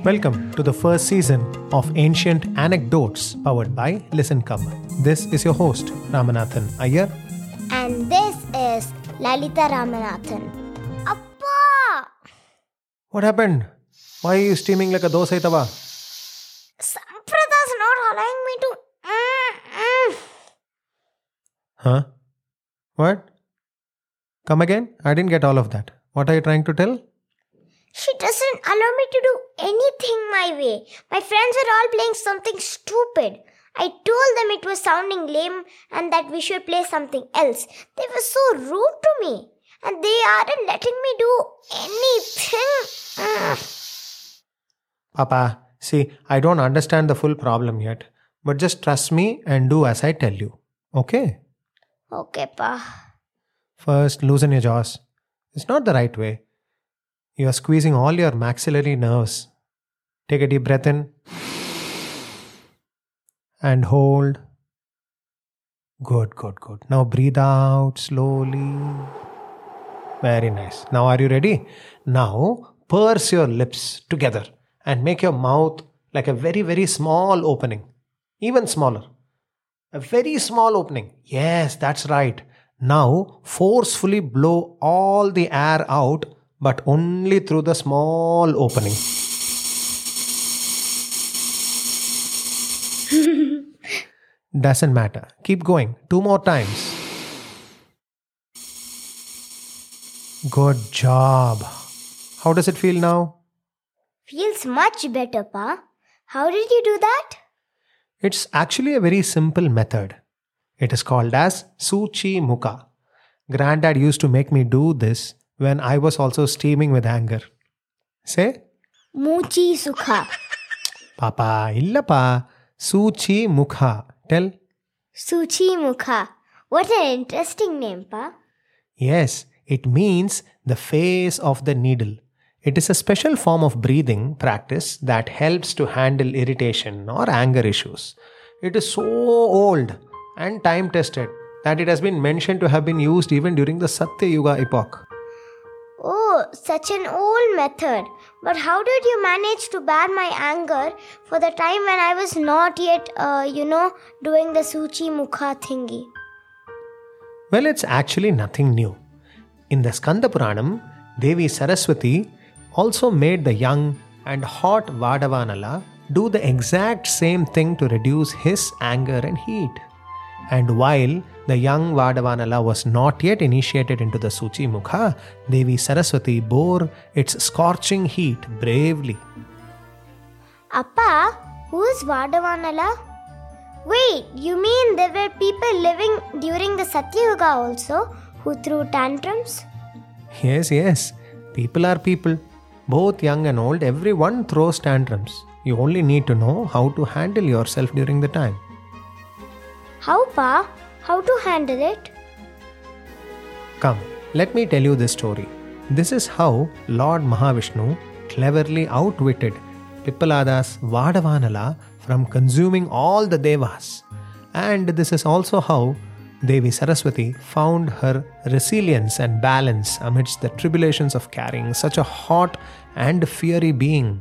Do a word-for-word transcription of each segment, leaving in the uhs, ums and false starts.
Welcome to the first season of Ancient Anecdotes powered by Listen Come. This is your host, Ramanathan Iyer. And this is Lalita Ramanathan. Appa! What happened? Why are you steaming like a dosai tawa? Samprada's not allowing me to... Mm-mm. Huh? What? Come again? I didn't get all of that. What are you trying to tell? She doesn't allow me to do anything my way. My friends were all playing something stupid. I told them it was sounding lame and that we should play something else. They were so rude to me. And they aren't letting me do anything. Mm. Papa, see, I don't understand the full problem yet. But just trust me and do as I tell you. Okay? Okay, Pa. First, loosen your jaws. It's not the right way. You are squeezing all your maxillary nerves. Take a deep breath in. And hold. Good, good, good. Now breathe out slowly. Very nice. Now are you ready? Now purse your lips together and make your mouth like a very, very small opening. Even smaller. A very small opening. Yes, that's right. Now forcefully blow all the air out, but only through the small opening. Doesn't matter. Keep going. Two more times. Good job. How does it feel now? Feels much better, Pa. How did you do that? It's actually a very simple method. It is called as Suchi Mukha. Granddad used to make me do this when I was also steaming with anger. Say? Muchi Sukha. Papa, illapa. Suchi Mukha. Tell. Suchi Mukha. What an interesting name, Pa. Yes, it means the face of the needle. It is a special form of breathing practice that helps to handle irritation or anger issues. It is so old and time tested that it has been mentioned to have been used even during the Satya Yuga epoch. Oh, such an old method. But how did you manage to bear my anger for the time when I was not yet, uh, you know, doing the Suchi Mukha thingy? Well, it's actually nothing new. In the Skanda Puranam, Devi Saraswati also made the young and hot Vadavanala do the exact same thing to reduce his anger and heat. And while the young Vadavanala was not yet initiated into the Suchi Mukha, Devi Saraswati bore its scorching heat bravely. Appa, who is Vadavanala? Wait, you mean there were people living during the Satya Yuga also who threw tantrums? Yes, yes. People are people. Both young and old, everyone throws tantrums. You only need to know how to handle yourself during the time. How, Pa? How to handle it? Come, let me tell you this story. This is how Lord Mahavishnu cleverly outwitted Pippalada's Vadavanala from consuming all the devas. And this is also how Devi Saraswati found her resilience and balance amidst the tribulations of carrying such a hot and fiery being.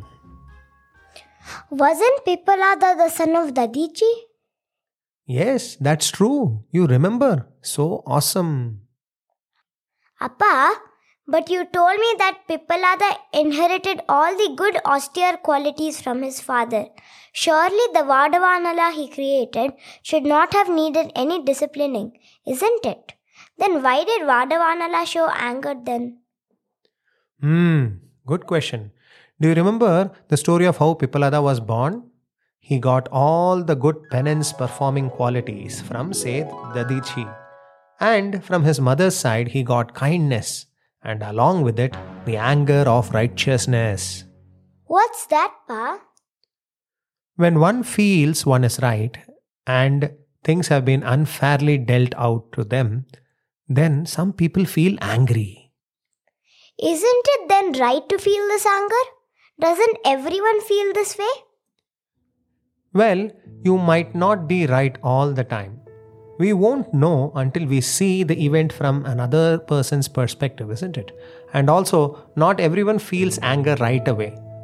Wasn't Pippalada the son of Dadichi? Yes, that's true. You remember. So awesome. Appa, but you told me that Pippalada inherited all the good austere qualities from his father. Surely the Vadavanala he created should not have needed any disciplining, isn't it? Then why did Vadavanala show anger then? Hmm, good question. Do you remember the story of how Pippalada was born? He got all the good penance performing qualities from, say, Dadichi. And from his mother's side, he got kindness. And along with it, the anger of righteousness. What's that, Pa? When one feels one is right and things have been unfairly dealt out to them, then some people feel angry. Isn't it then right to feel this anger? Doesn't everyone feel this way? Well, you might not be right all the time. We won't know until we see the event from another person's perspective, isn't it? And also, not everyone feels anger right away.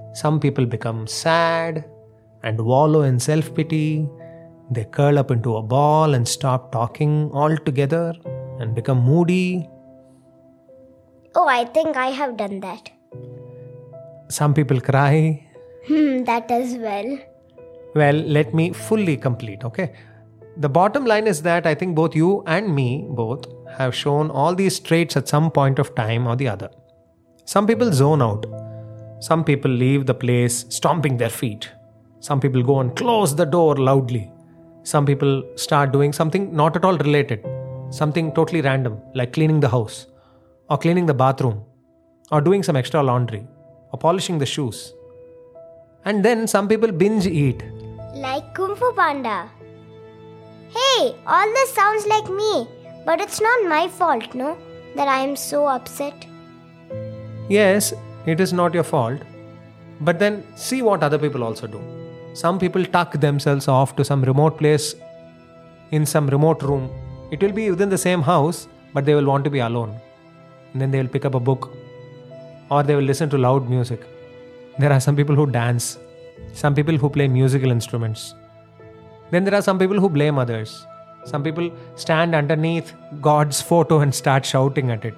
Some people become sad and wallow in self-pity. They curl up into a ball and stop talking altogether and become moody. Oh, I think I have done that. Some people cry. Hmm, that as well. Well, let me fully complete, okay? The bottom line is that I think both you and me, both, have shown all these traits at some point of time or the other. Some people zone out. Some people leave the place stomping their feet. Some people go and close the door loudly. Some people start doing something not at all related. Something totally random, like cleaning the house, or cleaning the bathroom, or doing some extra laundry, or polishing the shoes. And then some people binge eat. Like Kung Fu Panda. Hey, all this sounds like me, but it's not my fault, no? That I am so upset. Yes, it is not your fault. But then see what other people also do. Some people tuck themselves off to some remote place in some remote room. It will be within the same house, but they will want to be alone. And then they will pick up a book, or they will listen to loud music. There are some people who dance, some people who play musical instruments. Then there are some people who blame others. Some people stand underneath God's photo and start shouting at it.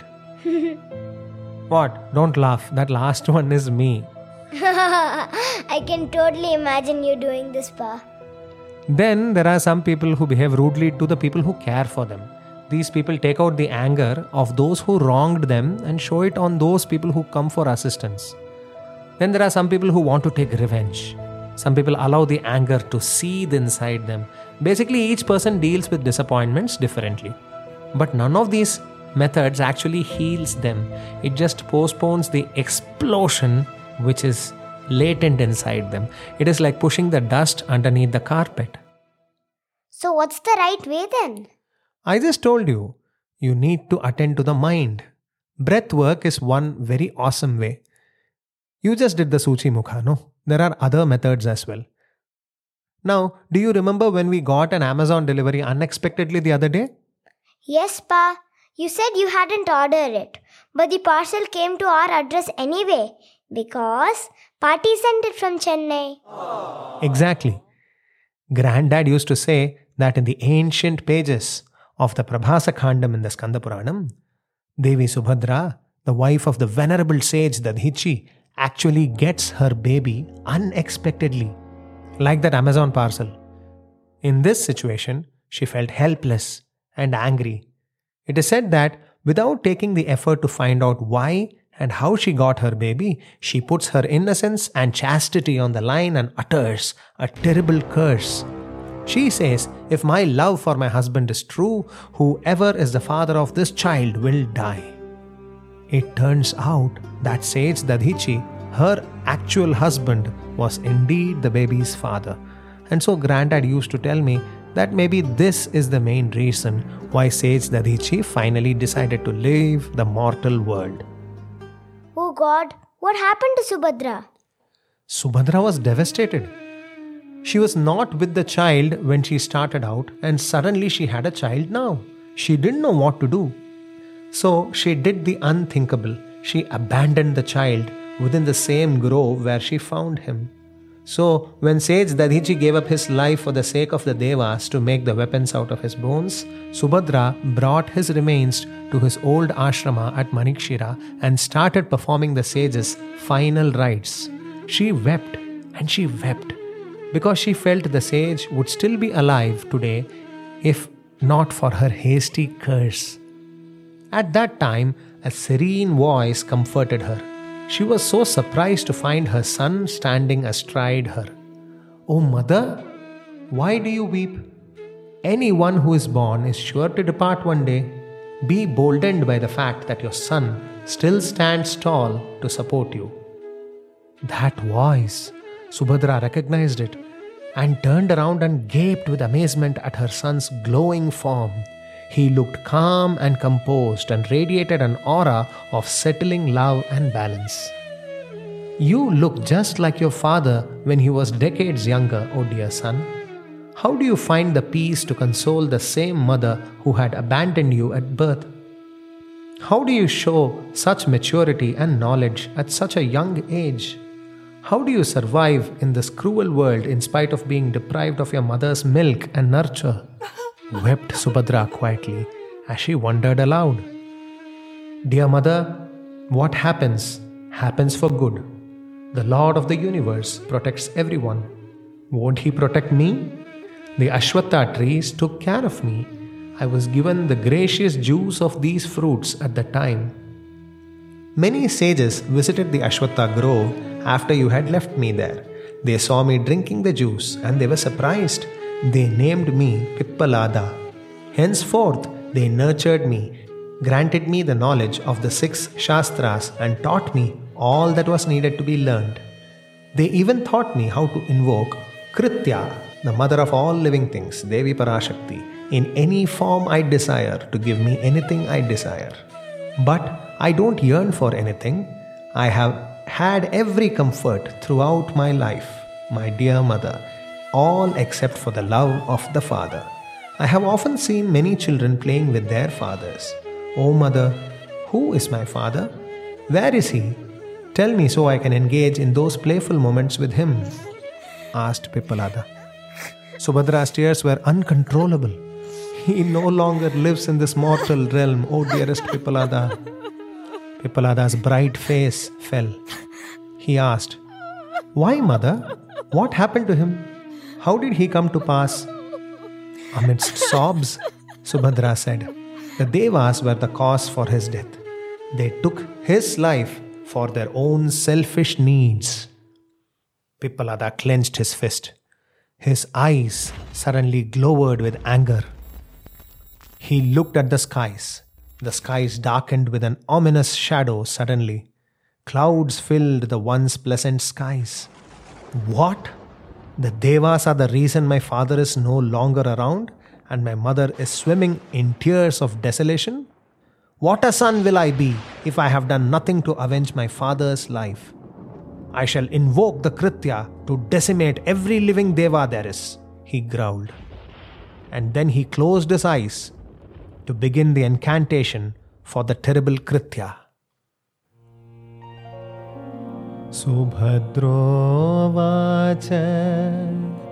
What? Don't laugh. That last one is me. I can totally imagine you doing this, Pa. Then there are some people who behave rudely to the people who care for them. These people take out the anger of those who wronged them and show it on those people who come for assistance. Then there are some people who want to take revenge. Some people allow the anger to seethe inside them. Basically, each person deals with disappointments differently. But none of these methods actually heals them. It just postpones the explosion which is latent inside them. It is like pushing the dust underneath the carpet. So what's the right way then? I just told you, you need to attend to the mind. Breath work is one very awesome way. You just did the Suchi Mukha, no? There are other methods as well. Now, do you remember when we got an Amazon delivery unexpectedly the other day? Yes, Pa. You said you hadn't ordered it, but the parcel came to our address anyway because Paati sent it from Chennai. Exactly. Granddad used to say that in the ancient pages of the Prabhasa Khandam in the Skanda Puranam, Devi Subhadra, the wife of the venerable sage Dadhichi, actually gets her baby unexpectedly, like that Amazon parcel. In this situation, she felt helpless and angry. It is said that without taking the effort to find out why and how she got her baby, she puts her innocence and chastity on the line and utters a terrible curse. She says, if my love for my husband is true, whoever is the father of this child will die. It turns out that sage Dadhichi, her actual husband, was indeed the baby's father. And so Granddad used to tell me that maybe this is the main reason why sage Dadhichi finally decided to leave the mortal world. Oh God, what happened to Subhadra? Subhadra was devastated. She was not with the child when she started out, and suddenly she had a child now. She didn't know what to do. So she did the unthinkable. She abandoned the child within the same grove where she found him. So when sage Dadhichi gave up his life for the sake of the Devas to make the weapons out of his bones, Subhadra brought his remains to his old ashrama at Manikshira and started performing the sage's final rites. She wept and she wept because she felt the sage would still be alive today if not for her hasty curse. At that time, a serene voice comforted her. She was so surprised to find her son standing astride her. "Oh mother, why do you weep? Anyone who is born is sure to depart one day. Be boldened by the fact that your son still stands tall to support you." That voice, Subhadra recognized it and turned around and gaped with amazement at her son's glowing form. He looked calm and composed and radiated an aura of settling love and balance. "You look just like your father when he was decades younger, oh dear son. How do you find the peace to console the same mother who had abandoned you at birth? How do you show such maturity and knowledge at such a young age? How do you survive in this cruel world in spite of being deprived of your mother's milk and nurture? Wept Subhadra quietly as she wondered aloud. Dear mother, what happens, happens for good. The Lord of the universe protects everyone. Won't He protect me? The Ashwatha trees took care of me. I was given the gracious juice of these fruits at the time. Many sages visited the Ashwatha grove after you had left me there. They saw me drinking the juice and they were surprised. They named me Pippalada. Henceforth, they nurtured me, granted me the knowledge of the six Shastras and taught me all that was needed to be learned. They even taught me how to invoke Kritya, the mother of all living things, Devi Parashakti, in any form I desire to give me anything I desire. But I don't yearn for anything. I have had every comfort throughout my life, my dear mother, all except for the love of the father. I have often seen many children playing with their fathers. Oh mother, who is my father? Where is he? Tell me so I can engage in those playful moments with him, asked Pippalada. Subhadra's tears were uncontrollable. He no longer lives in this mortal realm, O dearest Pippalada. Pippalada's bright face fell. He asked, Why, mother? What happened to him? How did he come to pass? Amidst sobs, Subhadra said, The Devas were the cause for his death. They took his life for their own selfish needs. Pippalada clenched his fist. His eyes suddenly glowered with anger. He looked at the skies. The skies darkened with an ominous shadow suddenly. Clouds filled the once pleasant skies. What? The Devas are the reason my father is no longer around and my mother is swimming in tears of desolation? What a son will I be if I have done nothing to avenge my father's life? I shall invoke the Kritya to decimate every living Deva there is, he growled. And then he closed his eyes to begin the incantation for the terrible Kritya. Subhadro vacha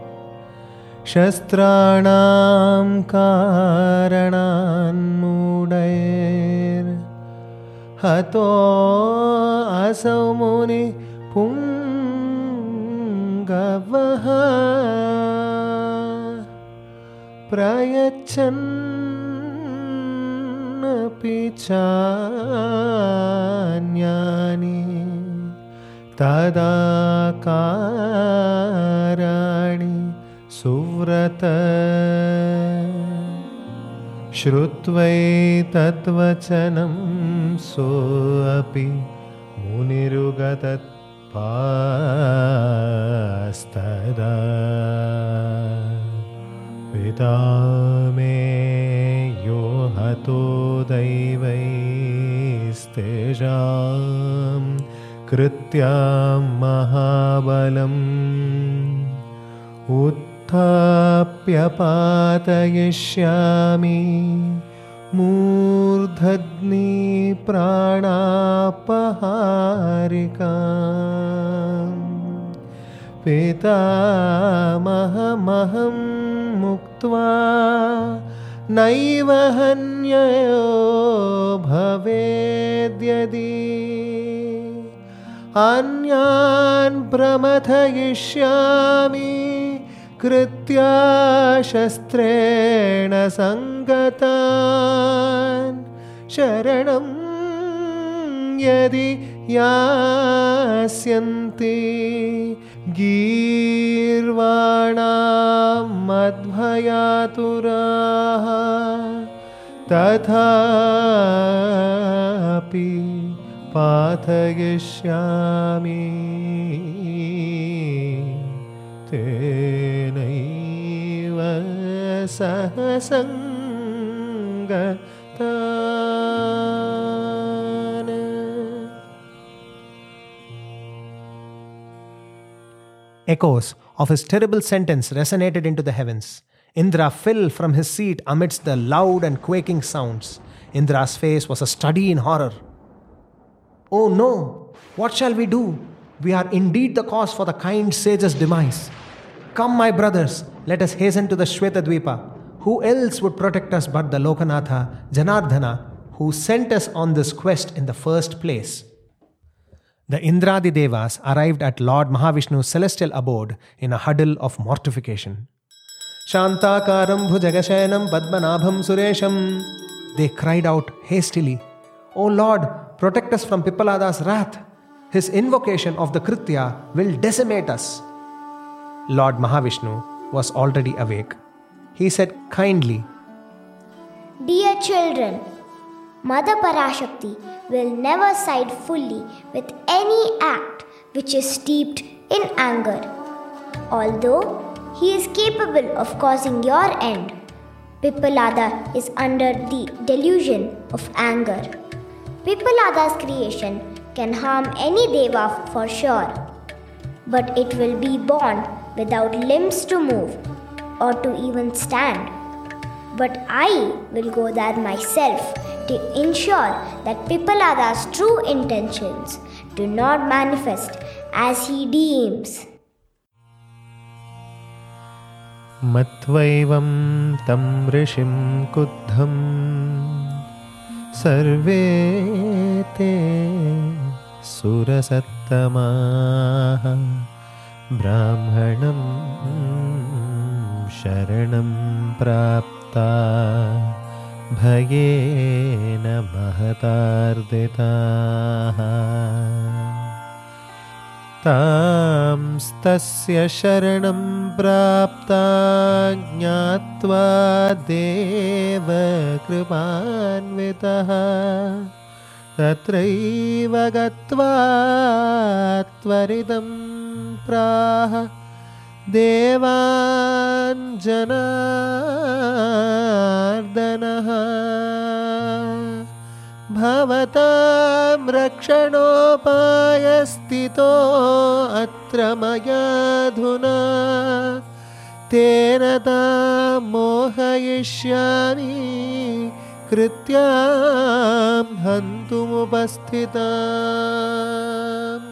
Shastranam karanan mudair Hato asau muni pungavaha Prayachan pichanyani Tadakarani suvrata Shrutvai tatvachanam soapi Munirugatat pastada Vidame yohato daivastejam Krityam mahabalam Uttapya patayishyami Murdhadni pranapaharikam Pitamahamaham muktva Naiva hanyayo bhavedyadi Anyan pramathayishyami Kritya shastrena sangatan Sharanam yadi yasyanti Girvanam madbhayaturaha Tathapi Pathayishyami Tenaiva sahasangatana. Echoes of his terrible sentence resonated into the heavens. Indra fell from his seat amidst the loud and quaking sounds. Indra's face was a study in horror. Oh no! What shall we do? we are indeed the cause for the kind sage's demise. Come, my brothers, let us hasten to the Shvetadvipa. Who else would protect us but the Lokanatha, Janardhana, who sent us on this quest in the first place? The Indradi Devas arrived at Lord Mahavishnu's celestial abode in a huddle of mortification. Shantakaram bhujagashayanam padmanabham suresham. They cried out hastily, O Lord, protect us from Pippalada's wrath. His invocation of the Kritya will decimate us. Lord Mahavishnu was already awake. He said kindly, Dear children, Mother Parashakti will never side fully with any act which is steeped in anger. Although he is capable of causing your end, Pippalada is under the delusion of anger. Pippalada's creation can harm any deva for sure, but it will be born without limbs to move or to even stand. But I will go there myself to ensure that Pippalada's true intentions do not manifest as he deems. Matvaivam tam rishim kuddham sarve te surasattamaha brahmanam sharanam prapta bhayena mahatarditaha tamstasya sharanam prapta jnatva deva kripanvitaha tatraiva gatva tvaridam praha devan janardanaha bhavatam rakshanopayastito atra maya dhuna tena tam mohayishyami krityam hantum upasthitam.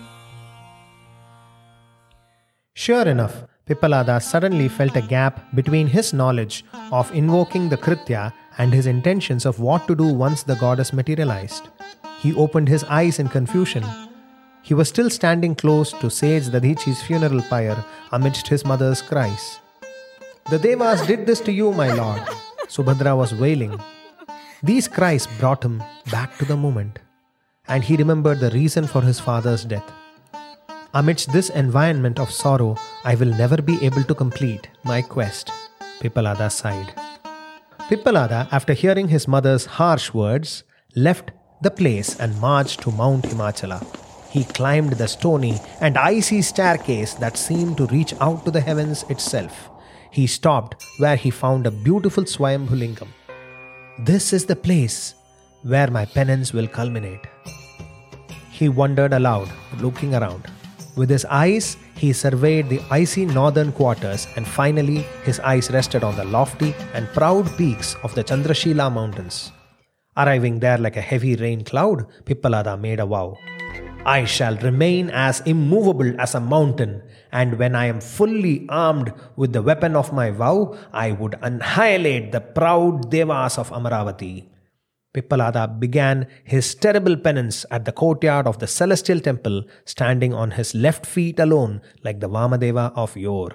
Sure enough, Pippalada suddenly felt a gap between his knowledge of invoking the Kritya and his intentions of what to do once the goddess materialized. He opened his eyes in confusion. He was still standing close to sage Dadhichi's funeral pyre amidst his mother's cries. The Devas did this to you, my lord, Subhadra was wailing. These cries brought him back to the moment, and he remembered the reason for his father's death. Amidst this environment of sorrow, I will never be able to complete my quest, Pippalada sighed. Pippalada, after hearing his mother's harsh words, left the place and marched to Mount Himachala. He climbed the stony and icy staircase that seemed to reach out to the heavens itself. He stopped where he found a beautiful Swayambhu Lingam. This is the place where my penance will culminate. He wondered aloud, looking around. With his eyes, he surveyed the icy northern quarters, and finally his eyes rested on the lofty and proud peaks of the Chandrashila mountains. Arriving there like a heavy rain cloud, Pippalada made a vow. I shall remain as immovable as a mountain, and when I am fully armed with the weapon of my vow, I would annihilate the proud Devas of Amaravati. Pippalada began his terrible penance at the courtyard of the celestial temple, standing on his left feet alone like the Vamadeva of yore.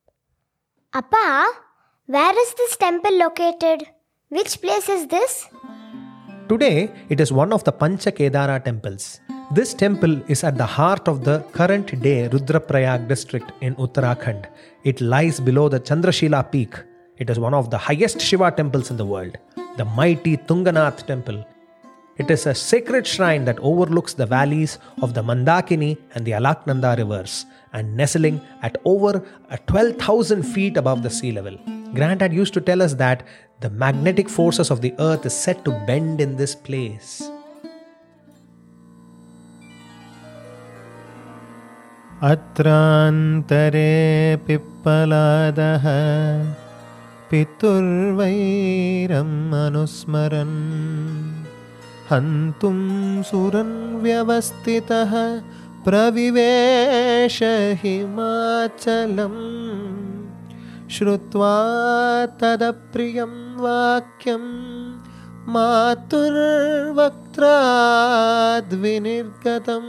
Appa, where is this temple located? Which place is this? Today, it is one of the Pancha Kedara temples. This temple is at the heart of the current-day Rudraprayag district in Uttarakhand. It lies below the Chandrashila peak. It is one of the highest Shiva temples in the world, the mighty Tunganath temple. It is a sacred shrine that overlooks the valleys of the Mandakini and the Alaknanda rivers, and nestling at over twelve thousand feet above the sea level. Grant had used to tell us that the magnetic forces of the earth is said to bend in this place. Atrantare Pippaladaha Piturvairam Anusmaran Hantum Suran Vyavastitaha प्रविवेश हिमाचलं श्रुत्वा तदप्रियं वाक्यं मातुर्वक्त्राद्विनिर्गतं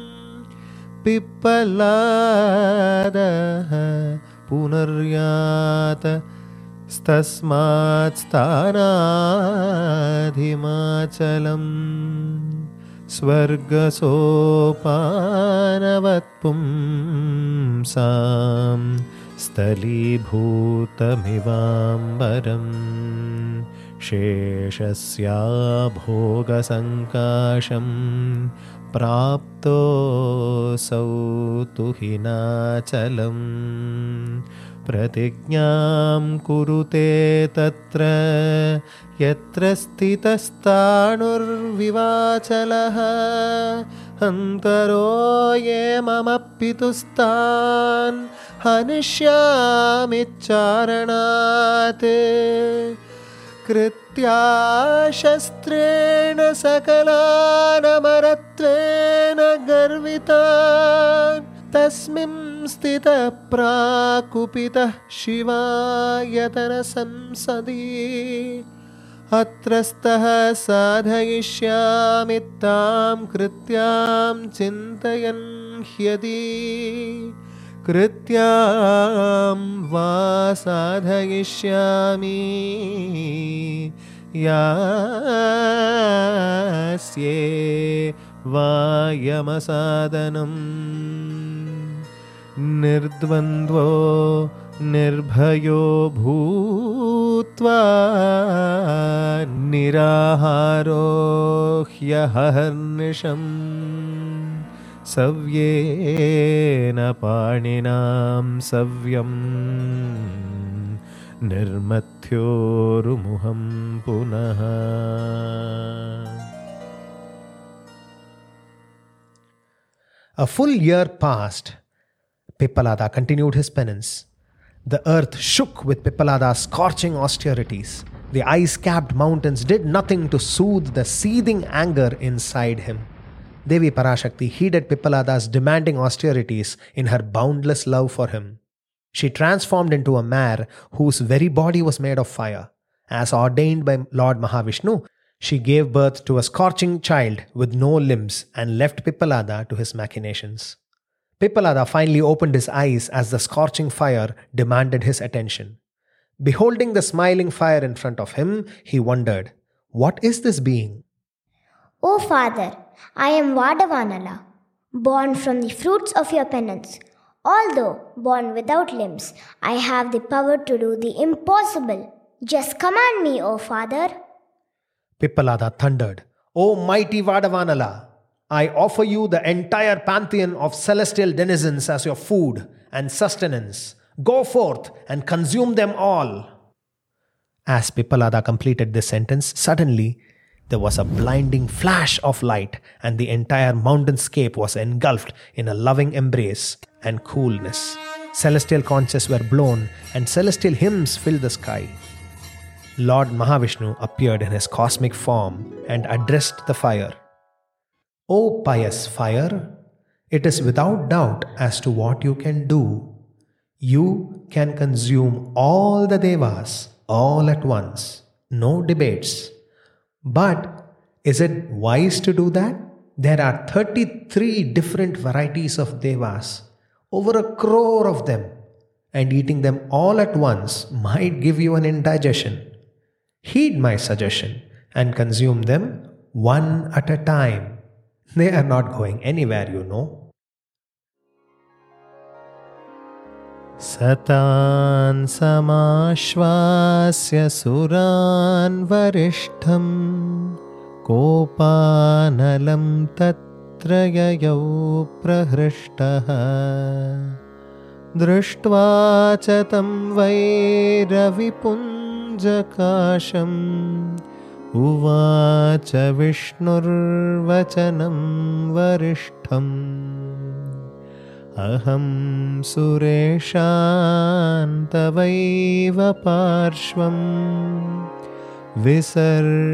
पिप्पलादः पुनर्यात तस्मात् स्थानाद् स्वर्गसोपानवत्पुंसां स्थलीभूतमिवाम्बरं शेषस्या भोगसङ्काशं प्राप्तोऽसौ तु हिनाचलम् प्रतिज्ञां कुरुते तत्र यत्र स्थितस्ताणुर्विवाचलः अन्तरो ये मम पितुस्तान् हनिष्यामि चारणात् कृत्या शस्त्रेण सकलानमरत्वेन गर्वितान् तस्मिन् स्थितः प्राकुपितः शिवायतनसंसदि अत्रस्थः साधयिष्यामि तां कृत्यां चिन्तयन् ह्यदि कृत्यां वा साधयिष्यामि यास्ये वायमसादनम् निर्द्वन्द्वो निर्भयो भूत्वा निराहारो ह्यहर्निशम् सव्येन पाणिनां सव्यं निर्मथ्योरुमुहं पुनः. A full year passed. Pippalada continued his penance. The earth shook with Pippalada's scorching austerities. The ice-capped mountains did nothing to soothe the seething anger inside him. Devi Parashakti heeded Pippalada's demanding austerities in her boundless love for him. She transformed into a mare whose very body was made of fire. As ordained by Lord Mahavishnu, she gave birth to a scorching child with no limbs and left Pippalada to his machinations. Pippalada finally opened his eyes as the scorching fire demanded his attention. Beholding the smiling fire in front of him, he wondered, "What is this being?" "O Father, I am Vadavanala, born from the fruits of your penance. Although born without limbs, I have the power to do the impossible. Just command me, O Father." Pippalada thundered, "O mighty Vadavanala, I offer you the entire pantheon of celestial denizens as your food and sustenance. Go forth and consume them all." As Pippalada completed this sentence, suddenly there was a blinding flash of light, and the entire mountainscape was engulfed in a loving embrace and coolness. Celestial conches were blown, and celestial hymns filled the sky. Lord Mahavishnu appeared in his cosmic form and addressed the fire. "O pious fire, it is without doubt as to what you can do. You can consume all the devas all at once, no debates. But is it wise to do that? There are thirty-three different varieties of devas, over a crore of them, and eating them all at once might give you an indigestion. Heed my suggestion and consume them one at a time. They are not going anywhere, you know." Satan samashvasya suran varishtham kopanalam tatra yayau prahrishtaha drishtva cha tam vairavipunjakasham uvacha vishnurvachanam varishtham aham sureshantavaiva parshvam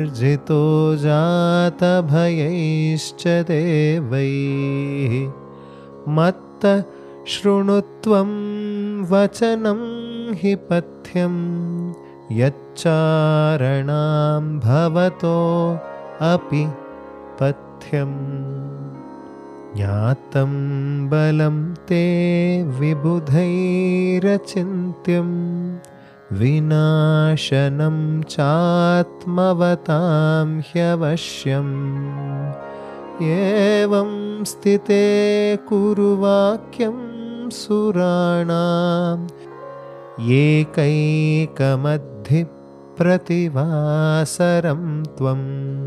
visarjito jata bhayaischa devai matta shrunutvam vachanam hi pathyam yaccharanam bhavato api pathyam Jnatam balam te vibudhairachintyam vinashanam chatmavatam hyavashyam evam stite kuruvakyam suranam yekaikamadhi prativasaram tvam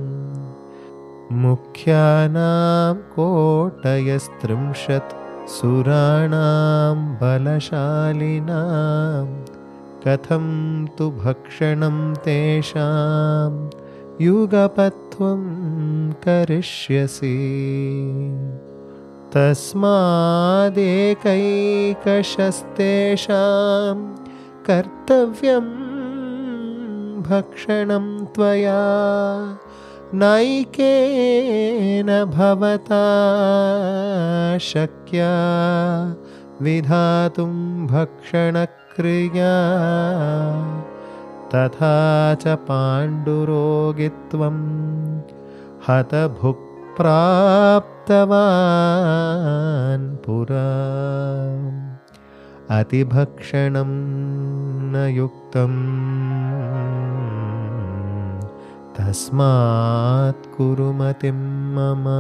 Mukhyanam kotayastrimshat suranam balashalinam katham tu bhakshanam tesham yugapatvam karishyasi tasmadekaikashastesham kartavyam bhakshanam tvaya Naikena bhavata shakya vidhatum bhakshana kriya tatha cha pandurogitvam hata bhuk praptavan pura ati bhakshanam na yuktam Tasmat kurumatim mama.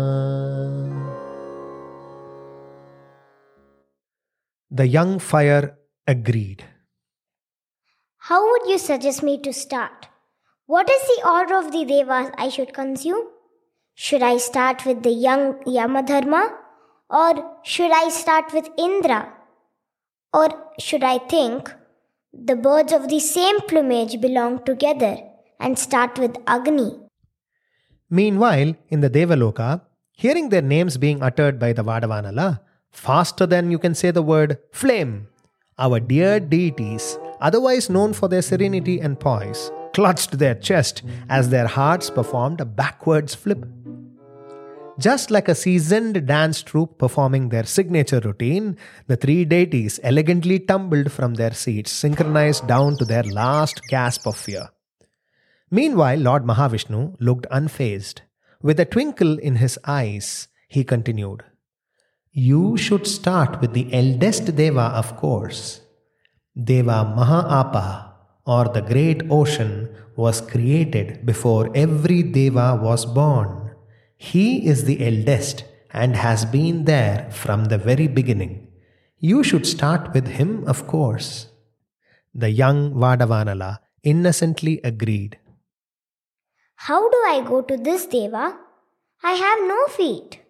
The young fire agreed. How would you suggest me to start? What is the order of the devas I should consume? Should I start with the young Yamadharma? Or should I start with Indra? Or should I think the birds of the same plumage belong together and start with Agni? Meanwhile, in the Devaloka, hearing their names being uttered by the Vadavanala, faster than you can say the word flame, our dear deities, otherwise known for their serenity and poise, clutched their chest as their hearts performed a backwards flip. Just like a seasoned dance troupe performing their signature routine, the three deities elegantly tumbled from their seats, synchronized down to their last gasp of fear. Meanwhile, Lord Mahavishnu looked unfazed. With a twinkle in his eyes, he continued, You should start with the eldest Deva, of course. Deva Mahaapa, or the great ocean, was created before every Deva was born. He is the eldest and has been there from the very beginning. You should start with him, of course. The young Vadavanala innocently agreed. How do I go to this Deva? I have no feet.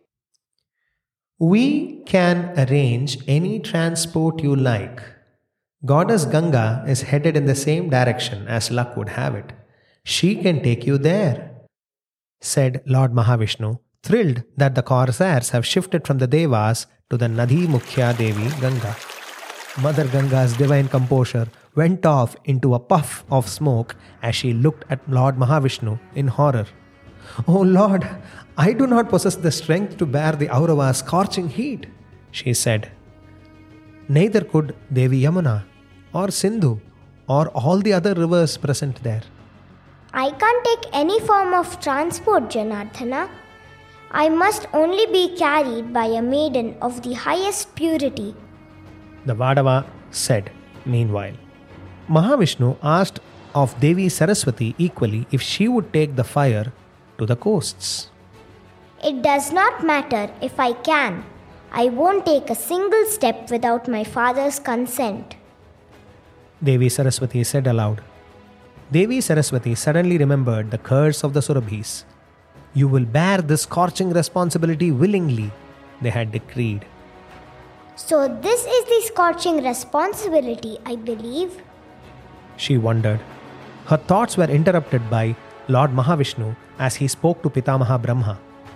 We can arrange any transport you like. Goddess Ganga is headed in the same direction as luck would have it. She can take you there, said Lord Mahavishnu, thrilled that the corsairs have shifted from the Devas to the Nadhi Mukhya Devi Ganga. Mother Ganga's divine composure went off into a puff of smoke as she looked at Lord Mahavishnu in horror. Oh Lord, I do not possess the strength to bear the Aurava's scorching heat, she said. Neither could Devi Yamuna, or Sindhu, or all the other rivers present there. I can't take any form of transport, Janardhana. I must only be carried by a maiden of the highest purity, the Vadava said. Meanwhile, Mahavishnu asked of Devi Saraswati equally if she would take the fire to the coasts. It does not matter if I can. I won't take a single step without my father's consent, Devi Saraswati said aloud. Devi Saraswati suddenly remembered the curse of the Surabhis. You will bear this scorching responsibility willingly, they had decreed. So this is the scorching responsibility, I believe, she wondered. Her thoughts were interrupted by Lord Mahavishnu as he spoke to Pitamaha Brahma.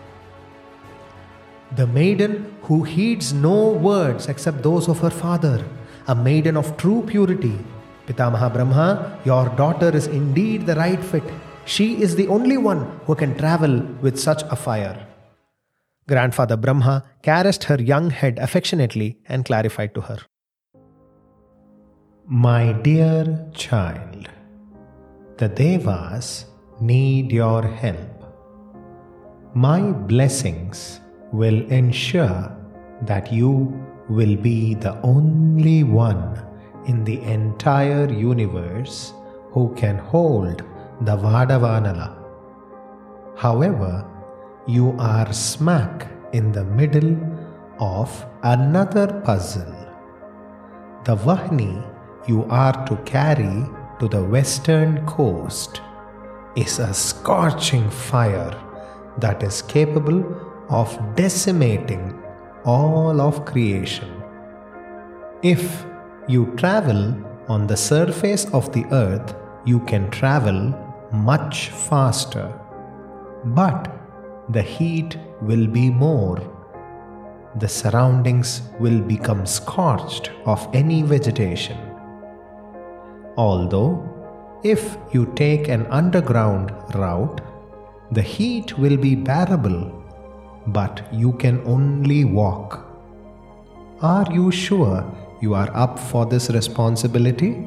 The maiden who heeds no words except those of her father, a maiden of true purity. Pitamaha Brahma, your daughter is indeed the right fit. She is the only one who can travel with such a fire. Grandfather Brahma caressed her young head affectionately and clarified to her. My dear child, the Devas need your help. My blessings will ensure that you will be the only one in the entire universe who can hold the Vadavanala. However, you are smack in the middle of another puzzle. The Vahni you are to carry to the western coast is a scorching fire that is capable of decimating all of creation. If you travel on the surface of the earth, you can travel much faster. But the heat will be more. The surroundings will become scorched of any vegetation. Although, if you take an underground route, the heat will be bearable, but you can only walk. Are you sure you are up for this responsibility?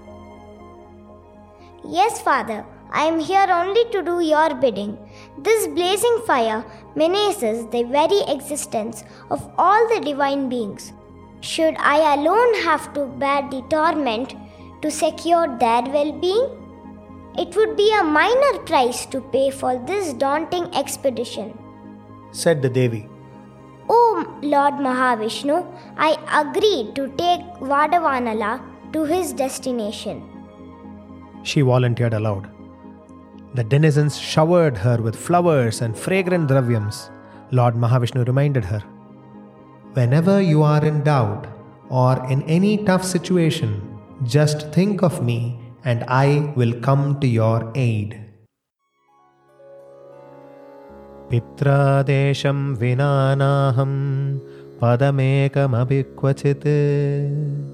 Yes, Father. I am here only to do your bidding. This blazing fire menaces the very existence of all the divine beings. Should I alone have to bear the torment to secure their well-being? It would be a minor price to pay for this daunting expedition, said the Devi. Oh Lord Mahavishnu, I agreed to take Vadavanala to his destination, she volunteered aloud. The denizens showered her with flowers and fragrant dravyams. Lord Mahavishnu reminded her, whenever you are in doubt or in any tough situation, just think of me and I will come to your aid. Pitradesham vinanaham padamekam abhikvachit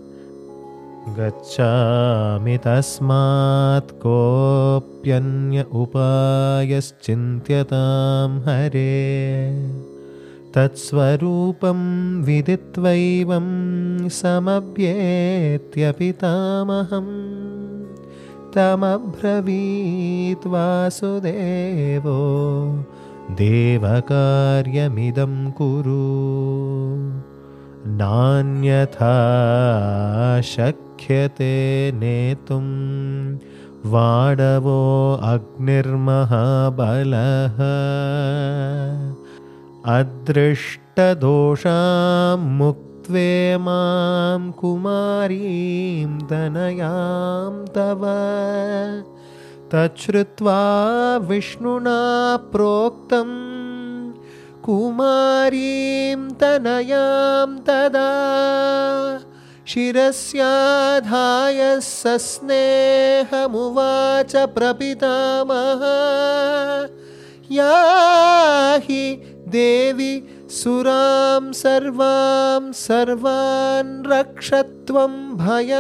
gacchami tasmat kopyanya upayaschintyatam hare tatsvarupam viditvaivam samabhyetya pitamaham tamabhravit vasudevo devakaryamidam kuru nanyatha shakyate netum vadavo agnirmahabalaha adrishtadosham muktve mam kumarim danayam tava tachrutva vishnuna proktam kumarim tanayam tada shirasyadhaya sasnehamuvacha prapitamaha yahi devi suram sarvam sarvan rakshatvam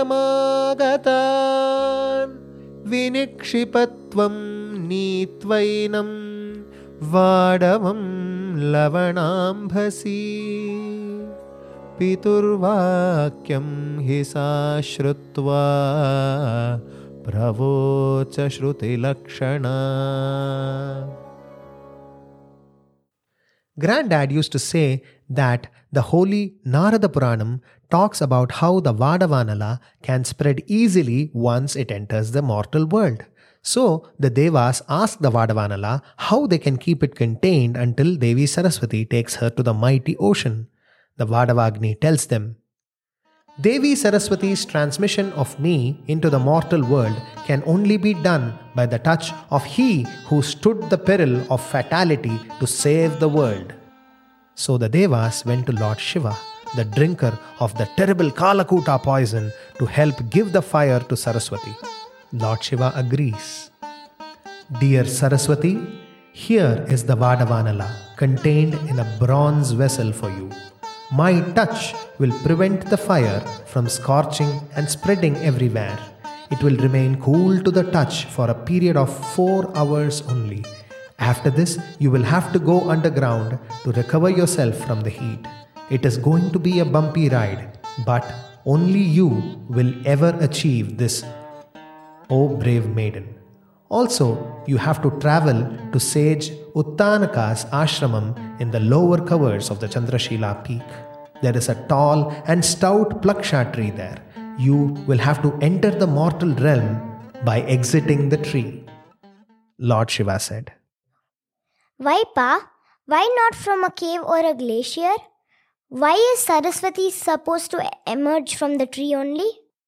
bhayamagatan vinikshipatvam nitvainam Vadavam lavanambhasi piturvakyam hisa shrutva pravocha shruti lakshana. Granddad used to say that the holy Narada Puranam talks about how the Vadavanala can spread easily once it enters the mortal world. So, the Devas ask the Vadavanala how they can keep it contained until Devi Saraswati takes her to the mighty ocean. The Vadavagni tells them, Devi Saraswati's transmission of me into the mortal world can only be done by the touch of he who stood the peril of fatality to save the world. So the Devas went to Lord Shiva, the drinker of the terrible Kalakuta poison, to help give the fire to Saraswati. Lord Shiva agrees. Dear Saraswati, here is the Vadavanala contained in a bronze vessel for you. My touch will prevent the fire from scorching and spreading everywhere. It will remain cool to the touch for a period of four hours only. After this, you will have to go underground to recover yourself from the heat. It is going to be a bumpy ride, but only you will ever achieve this, O brave maiden. Also, you have to travel to sage Uttanaka's ashramam in the lower covers of the Chandrashila peak. There is a tall and stout plaksha tree there. You will have to enter the mortal realm by exiting the tree. Lord Shiva said. Why, Pa? Why not from a cave or a glacier? Why is Saraswati supposed to emerge from the tree only?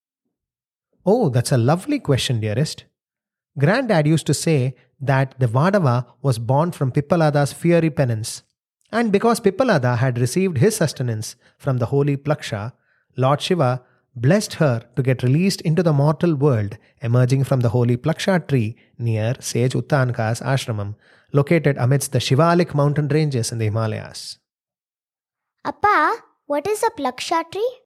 Oh, that's a lovely question, dearest. Granddad used to say that the Vadava was born from Pippalada's fiery penance. And because Pippalada had received his sustenance from the holy Plaksha, Lord Shiva blessed her to get released into the mortal world, emerging from the holy Plaksha tree near sage Uttanaka's ashramam, located amidst the Shivalik mountain ranges in the Himalayas. Appa, what is a Plaksha tree?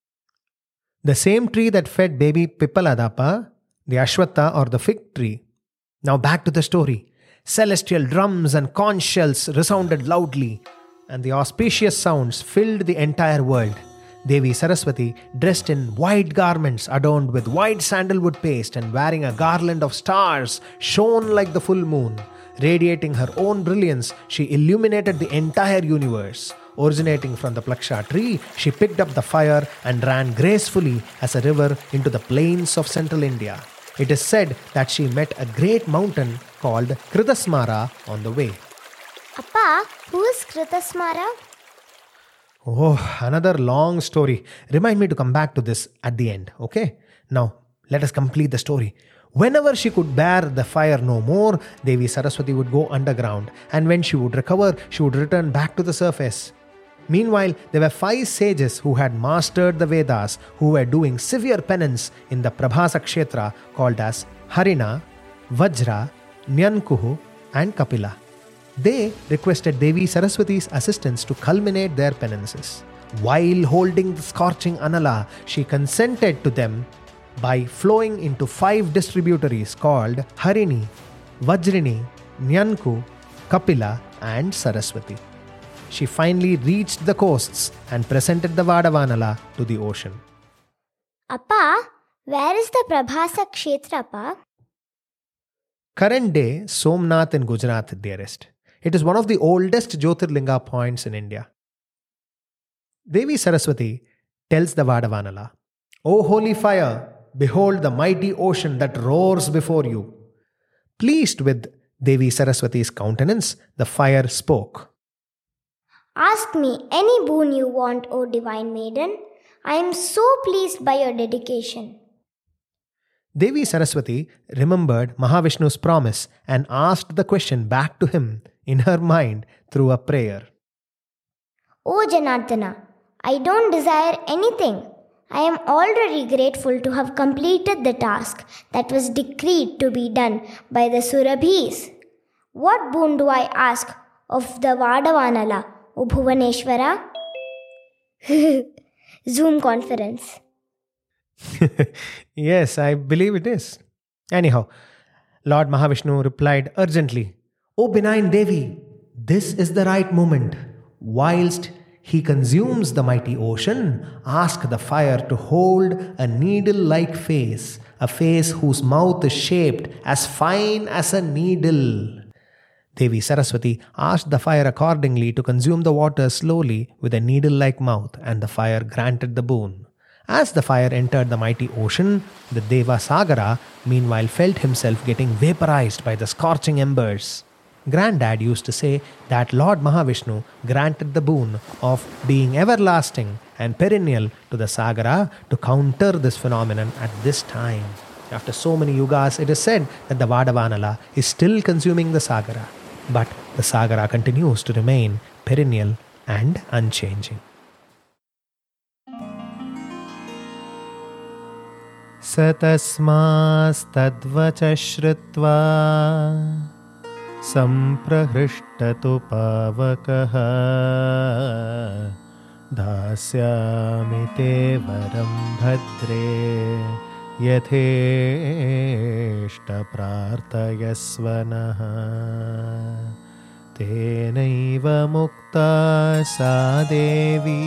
The same tree that fed baby Pippalada, Pa, the Ashwatha or the fig tree. Now back to the story. Celestial drums and conch shells resounded loudly, and the auspicious sounds filled the entire world. Devi Saraswati, dressed in white garments adorned with white sandalwood paste and wearing a garland of stars, shone like the full moon. Radiating her own brilliance, she illuminated the entire universe. Originating from the Plaksha tree, she picked up the fire and ran gracefully as a river into the plains of central India. It is said that she met a great mountain called Kritasmara on the way. Appa, who is Kritasmara? Oh, another long story. Remind me to come back to this at the end, okay? Now, let us complete the story. Whenever she could bear the fire no more, Devi Saraswati would go underground, and when she would recover, she would return back to the surface. Meanwhile, there were five sages who had mastered the Vedas, who were doing severe penance in the Prabhasa Kshetra called as Harina, Vajra, Nyankuhu and Kapila. They requested Devi Saraswati's assistance to culminate their penances. While holding the scorching Anala, she consented to them by flowing into five distributaries called Harini, Vajrini, Nyanku, Kapila and Saraswati. She finally reached the coasts and presented the Vadavanala to the ocean. Appa, where is the Prabhasa Kshetra, Appa? Current day Somnath in Gujarat, dearest. It is one of the oldest Jyotirlinga points in India. Devi Saraswati tells the Vadavanala, O holy fire, behold the mighty ocean that roars before you. Pleased with Devi Saraswati's countenance, the fire spoke. Ask me any boon you want, O divine maiden. I am so pleased by your dedication. Devi Saraswati remembered Mahavishnu's promise and asked the question back to him in her mind through a prayer. O Janardana, I don't desire anything. I am already grateful to have completed the task that was decreed to be done by the Surabhis. What boon do I ask of the Vadavanala, O Bhuvaneshwara? Zoom conference. Yes, I believe it is. Anyhow, Lord Mahavishnu replied urgently, O benign Devi, this is the right moment. Whilst he consumes the mighty ocean, ask the fire to hold a needle-like face, a face whose mouth is shaped as fine as a needle. Devi Saraswati asked the fire accordingly to consume the water slowly with a needle-like mouth, and the fire granted the boon. As the fire entered the mighty ocean, the Deva Sagara meanwhile felt himself getting vaporized by the scorching embers. Granddad used to say that Lord Mahavishnu granted the boon of being everlasting and perennial to the Sagara to counter this phenomenon at this time. After so many yugas, it is said that the Vadavanala is still consuming the Sagara, but the Sagara continues to remain perennial and unchanging. Satasmastadvacha shrutva samprahrishtatu pavakaha dasyami te varam bhadre yatheshta prarthayasvanaha. तेनैव मुक्ता सा देवी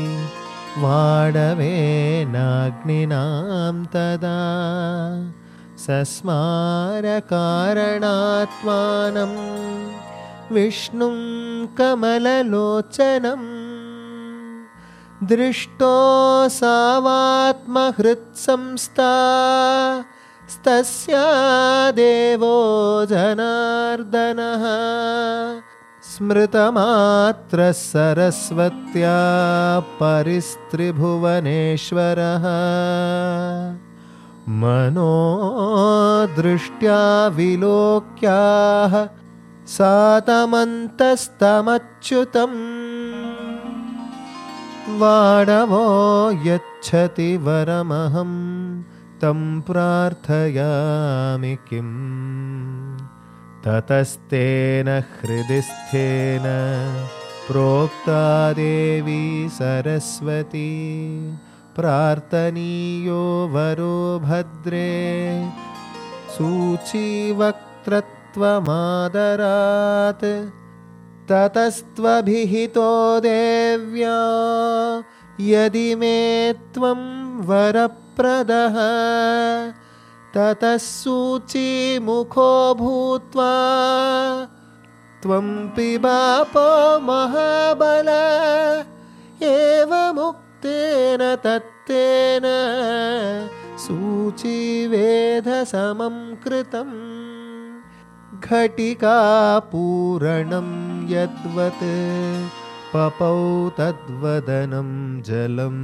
वाडवेनाग्निनां तदा सस्मारकारणात्मानं विष्णुं कमललोचनम् दृष्टोऽसावात्महृत्संस्था स्तस्या देवो जनार्दनः स्मृतमात्रः सरस्वत्या परिस्त्रिभुवनेश्वरः मनोदृष्ट्या विलोक्याः सातमन्तस्तमच्युतम् वाडवो यच्छति वरमहं तं प्रार्थयामि किम् ततस्तेन हृदि स्थेन प्रोक्ता देवी सरस्वती प्रार्थनीयो वरो भद्रे सूचीवक्त्रत्वमादरात् ततस्त्वभिहितो देव्या यदि मे त्वं वरप्रदः ततः सूचीमुखो भूत्वा त्वं पिबापो महाबल एवमुक्तेन तत्तेन सूचीवेधसमं कृतम् घटिकापूरणं यद्वत् पपौ तद्वदनं जलम्.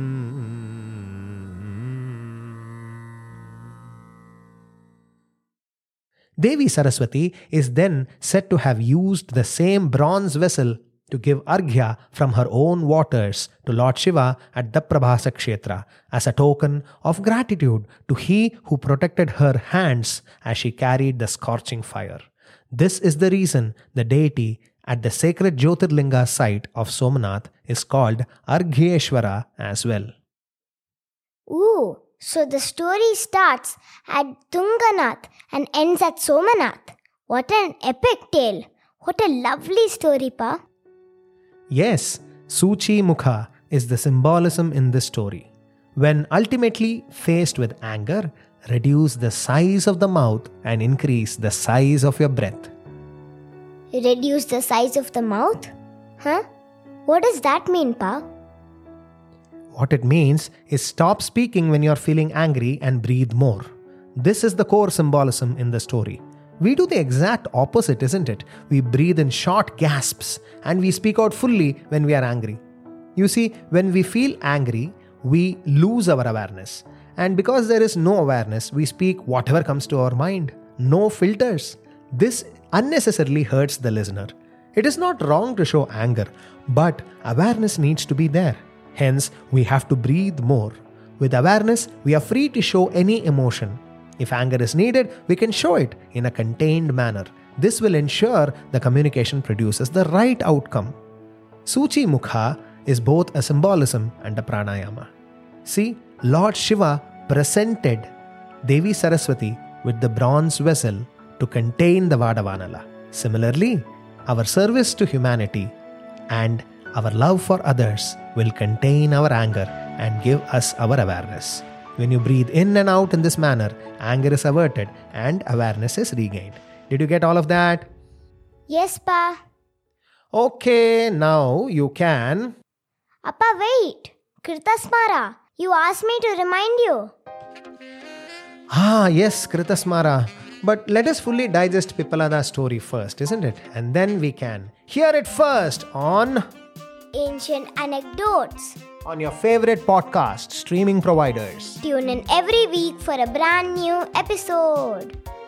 Devi Saraswati is then said to have used the same bronze vessel to give arghya from her own waters to Lord Shiva at Daprabhasa Kshetra as a token of gratitude to he who protected her hands as she carried the scorching fire. This is the reason the deity at the sacred Jyotirlinga site of Somanath is called Arghyeshwara as well. Ooh, so the story starts at Tunganath and ends at Somanath. What an epic tale. What a lovely story, Pa. Yes, Suchi Mukha is the symbolism in this story. When ultimately faced with anger, reduce the size of the mouth and increase the size of your breath. Reduce the size of the mouth? Huh? What does that mean, Pa? What it means is stop speaking when you're feeling angry and breathe more. This is the core symbolism in the story. We do the exact opposite, isn't it? We breathe in short gasps and we speak out fully when we are angry. You see, when we feel angry, we lose our awareness. And because there is no awareness, we speak whatever comes to our mind. No filters. This unnecessarily hurts the listener. It is not wrong to show anger, but awareness needs to be there. Hence, we have to breathe more. With awareness, we are free to show any emotion. If anger is needed, we can show it in a contained manner. This will ensure the communication produces the right outcome. Suchi Mukha is both a symbolism and a pranayama. See, Lord Shiva presented Devi Saraswati with the bronze vessel to contain the Vadavanala. Similarly, our service to humanity and our love for others will contain our anger and give us our awareness. When you breathe in and out in this manner, anger is averted and awareness is regained. Did you get all of that? Yes, Pa. Okay, now you can... Appa, wait. Kritasmara, you asked me to remind you. Ah, yes, Kritasmara. But let us fully digest Pippalada's story first, isn't it? And then we can hear it first on... Ancient Anecdotes. On your favorite podcast streaming providers. Tune in every week for a brand new episode.